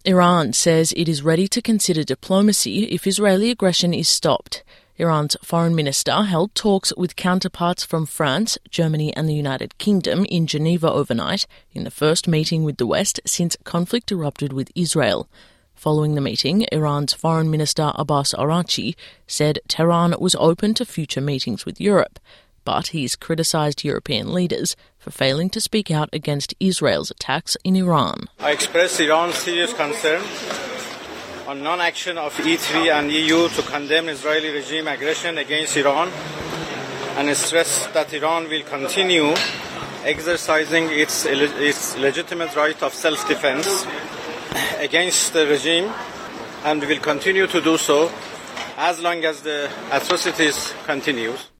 Iran says it is ready to consider diplomacy if Israeli aggression is stopped. Iran's foreign minister held talks with counterparts from France, Germany and the United Kingdom in Geneva overnight, in the first meeting with the West since conflict erupted with Israel. Following the meeting, Iran's Foreign Minister Abbas Araghchi said Tehran was open to future meetings with Europe, but he's criticised European leaders for failing to speak out against Israel's attacks in Iran. I express Iran's serious concern on non-action of E3 and EU to condemn Israeli regime aggression against Iran and stress that Iran will continue exercising its legitimate right of self-defense against the regime and will continue to do so as long as the atrocities continue.